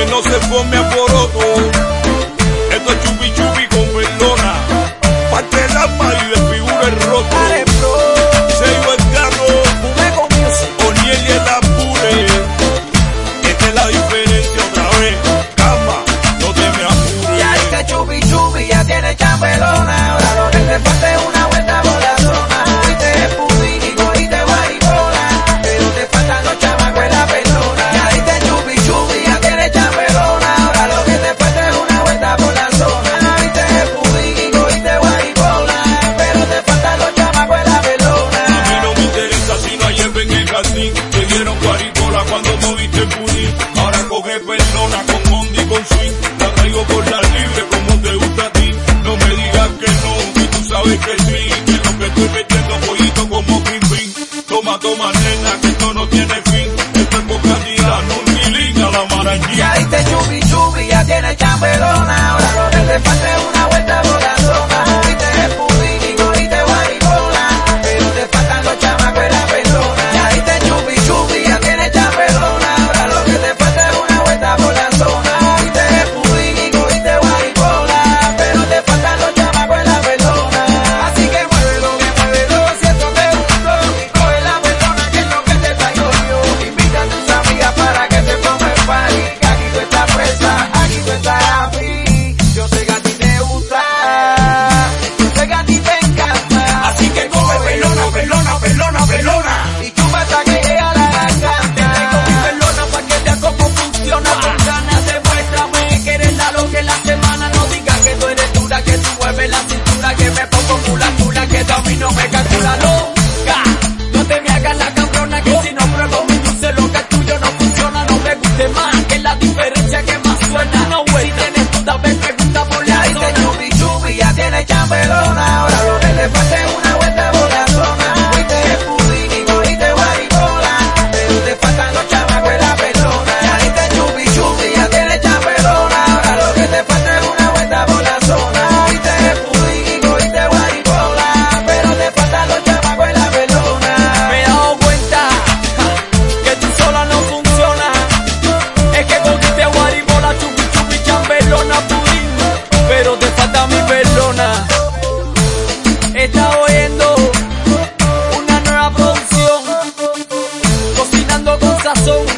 nene, no se forme alboroto. Esto es chupi chupi con pelona. Parte el alma y desfigura el roto. Se iba el carro, Oniel y el apure. Esta es la diferencia otra vez. Calma, no te me apures. Ya este chupi chupi ya tiene chambelona. Ahora lo que te falta es una vuelta por la zona. Cogiste el pudín y cogiste guaribola, pero te faltan los chamacos en la pelona. Ya este chupi chupi ya tiene chambelona. Ahora lo que te falta es una vuelta por la zona. Cogiste el pudín y cogiste guaribola, pero te faltan los chamacos en la pelona. A mí no me interesa si no hay en el jardín. Te dieron guaribola cuando moviste el pudín. Ahora coge pelona con onda y con swing. La traigo por la libre como te gusta a ti. No me digas que no, que tú sabes que sí. Que lo que estoy metiendo pollito como Pimpín. Toma, toma nena, que esto no tiene fin. Esto es bocadilla, no ni liga la marañita. Ya este chupi chupi ya tiene chambelona. Ahora lo que te falta es una vuelta por la zona. Cogiste el pudín y cogiste guaribola, pero te faltan los chamacos en la pelona. Ya este chupi chupi ya tiene chambelona. Ahora lo que te falta es una vuelta por la zona. Cogiste el pudín y cogiste guaribola, pero te faltan los chamacos en la pelona. Así que muévelo, si esto te gustó. Y coge la pelona que es lo que te traigo yo. Invita a tus amigas para que te pongan el party. Que aquí tú estás presa, aquí tú estás happy. Yo sé que a ti te gusta, yo sé que a ti te encanta. Así que coge pelona, pelona, pelona, pelona, y chupa hasta que llegue a la garganta. Tengo mi pelona pa' que veas cómo funciona. Con ganas demuéstrame que eres la loca en la semana. No digas que tú eres dura, que tú mueves la cintura, que me pongo mula chula, que tú a mí no me calcula loca. No te me hagas la cabrona, que si no pruebo mi dulce lo que es tuyo no funciona. No me guste más, que es la diferencia que más suena. No, güey, si tienes duda, me pregunta por la zona. Ya chupi chupi ya tiene chambelona. Ahora lo que te falta es una vuelta por la zona. Cogiste el pudín y cogiste guaribola, pero te faltan los chamacos en la pelona. Ya este chupi chupi ya tiene chambelona. Ahora lo que te falta es una vuelta por la zona. Cogiste el pudín y cogiste guaribola, pero te faltan los chamacos en la pelona. Me he dado cuenta que tú sola no funciona. Es que cogiste guaribola, chupi chupi, chambelona, pudín, pero te falta mi pelona. Estás oyendo una nueva producción, cocinando con sazón.